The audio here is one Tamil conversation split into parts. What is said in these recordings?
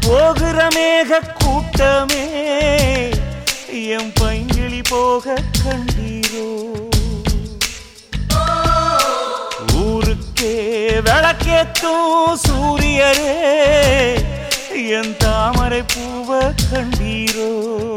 போகிற மேக கூட்டமே என் பைங்கிளி போக கண்டீரோ ஊருக்கே விளக்கேத்தும் சூரியரே என் தாமரை பூவ கண்டீரோ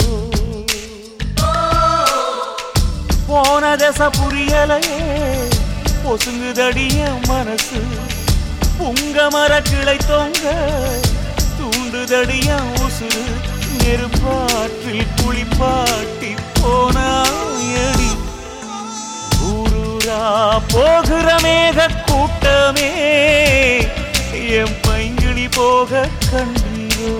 போன தசை புரியலையே பொசுங்குதடிய மனசு புங்க மர கிளை தொங்க தூண்டுதடிய உசுறு நெருப்பாற்றில் குளிப்பாட்டி போனாயடி ஊரூரா போகிற மேக கூட்டமே என் பைங்கிளி போக கண்டீரோ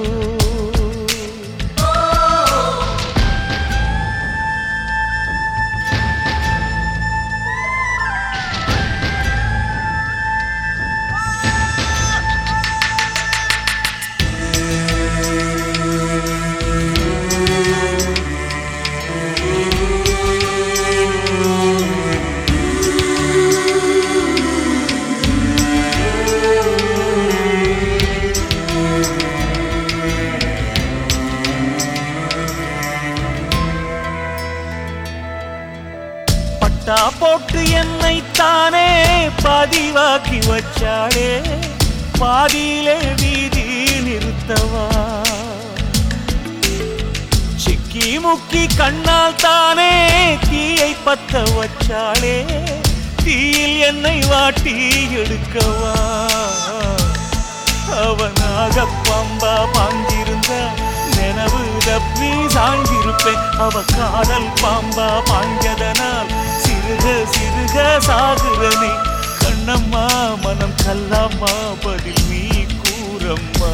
போட்டு என்னை தானே பதிவாக்கி வச்சாளே பாதியிலே வீதி நிறுத்தவா சிக்கி முக்கி கண்ணால் தானே தீயை பத்த வச்சாளே தீயில் என்னை வாட்டி எடுக்கவா அவனாக பம்பா பாஞ்சிருந்த நினைவு தப்பி சாஞ்சிருப்பேன் அவ காதல் பாம்பா பாஞ்சதனால் சிறுக சிறுக சாகுறனே கண்ணம்மா மனம் கல்லாமா பதில் நீ கூறம்மா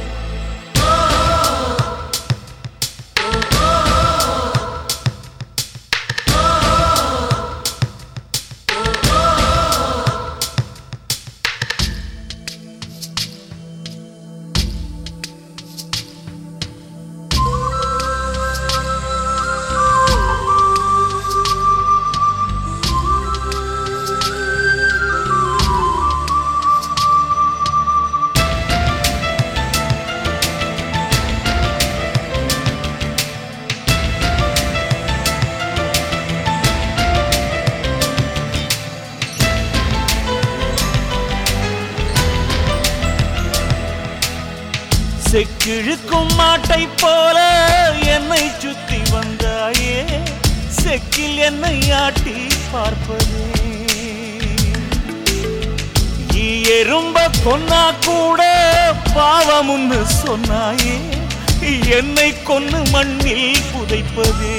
செக்கிழுக்கும் மாட்டை போல என்னை சுத்தி வந்தாயே செக்கில் என்னை ஆட்டி பார்ப்பதே எறும்ப கொன்னா கூட பாவமுன்னு சொன்னாயே என்னை கொன்னு மண்ணில் புதைப்பதே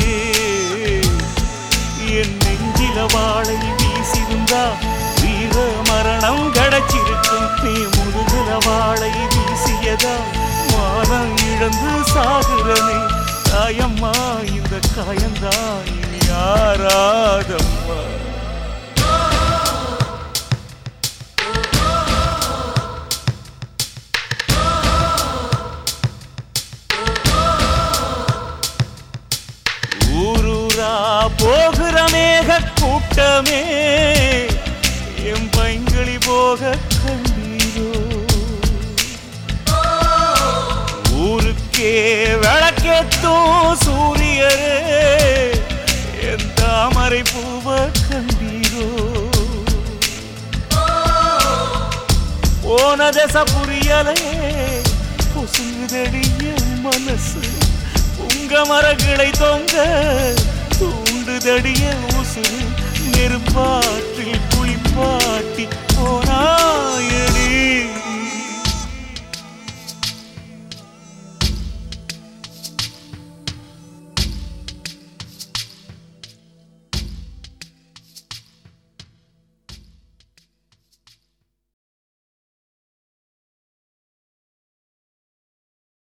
என் நெஞ்சில வாழை வீசிருந்தா வீர மரணம் கிடைச்சிருக்கும் நீ முதுகுல வாழை வீசியதா மானம் இழந்து சாகுறனே தாயம்மா இந்த காயந்தான் இனி யாராதம்மா ஊரூரா போகிற மேக கூட்டமே என் பைங்கிளி போக கண்டீரோ ஊருக்கே விளக்கேத்தும் சூரியரே என் தாமரை பூவ கண்டீரோ போன தசை புரியலையே பொசுங்குதடிய மனசு உங்க மரகிளை தொங்க தூண்டுதடிய உசுறு நெருப்பாற்றில் குளிப்பாட்டி போனாயடி